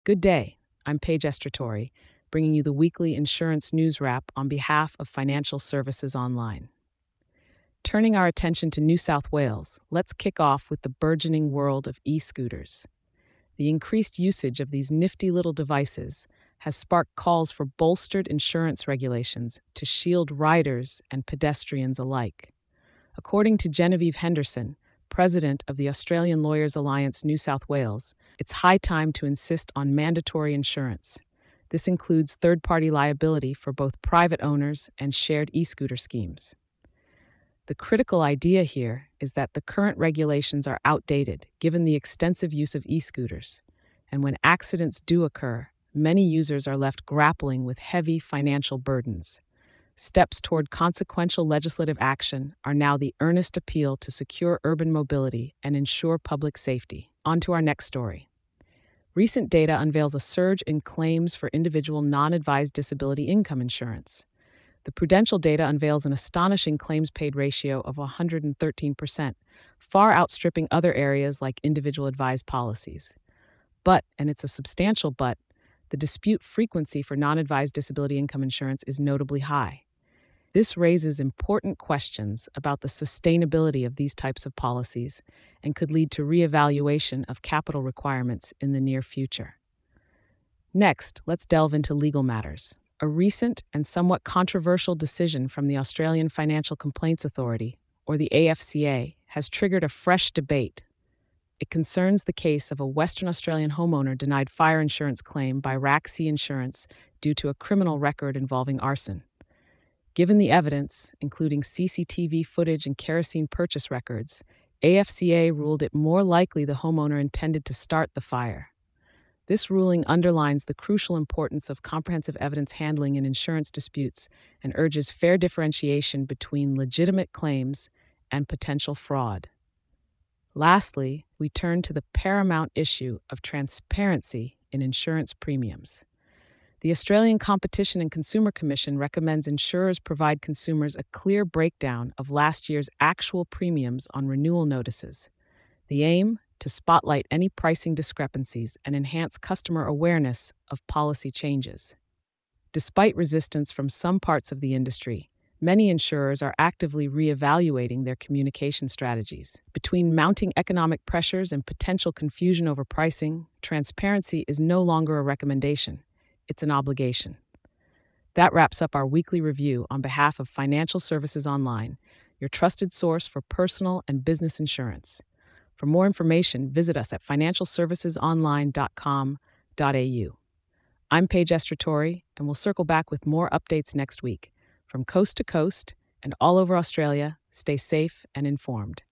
Good day. I'm Paige Estratori, bringing you the weekly insurance news wrap on behalf of Financial Services Online. Turning our attention to New South Wales, let's kick off with the burgeoning world of e-scooters. The increased usage of these nifty little devices has sparked calls for bolstered insurance regulations to shield riders and pedestrians alike. According to Genevieve Henderson, president of the Australian Lawyers Alliance New South Wales, it's high time to insist on mandatory insurance. This includes third-party liability for both private owners and shared e-scooter schemes. The critical idea here is that the current regulations are outdated given the extensive use of e-scooters, and when accidents do occur, many users are left grappling with heavy financial burdens. Steps toward consequential legislative action are now the earnest appeal to secure urban mobility and ensure public safety. On to our next story. Recent data unveils a surge in claims for individual non-advised disability income insurance. The Prudential data unveils an astonishing claims-paid ratio of 113%, far outstripping other areas like individual advised policies. But, and it's a substantial but, the dispute frequency for non-advised disability income insurance is notably high. This raises important questions about the sustainability of these types of policies and could lead to reevaluation of capital requirements in the near future. Next, let's delve into legal matters. A recent and somewhat controversial decision from the Australian Financial Complaints Authority, or the AFCA, has triggered a fresh debate. It concerns the case of a Western Australian homeowner denied fire insurance claim by RACC Insurance due to a criminal record involving arson. Given the evidence, including CCTV footage and kerosene purchase records, AFCA ruled it more likely the homeowner intended to start the fire. This ruling underlines the crucial importance of comprehensive evidence handling in insurance disputes and urges fair differentiation between legitimate claims and potential fraud. Lastly, we turn to the paramount issue of transparency in insurance premiums. The Australian Competition and Consumer Commission recommends insurers provide consumers a clear breakdown of last year's actual premiums on renewal notices. The aim? To spotlight any pricing discrepancies and enhance customer awareness of policy changes. Despite resistance from some parts of the industry, many insurers are actively reevaluating their communication strategies. Between mounting economic pressures and potential confusion over pricing, transparency is no longer a recommendation. It's an obligation. That wraps up our weekly review on behalf of Financial Services Online, your trusted source for personal and business insurance. For more information, visit us at financialservicesonline.com.au. I'm Paige Estratori, and we'll circle back with more updates next week. From coast to coast and all over Australia, stay safe and informed.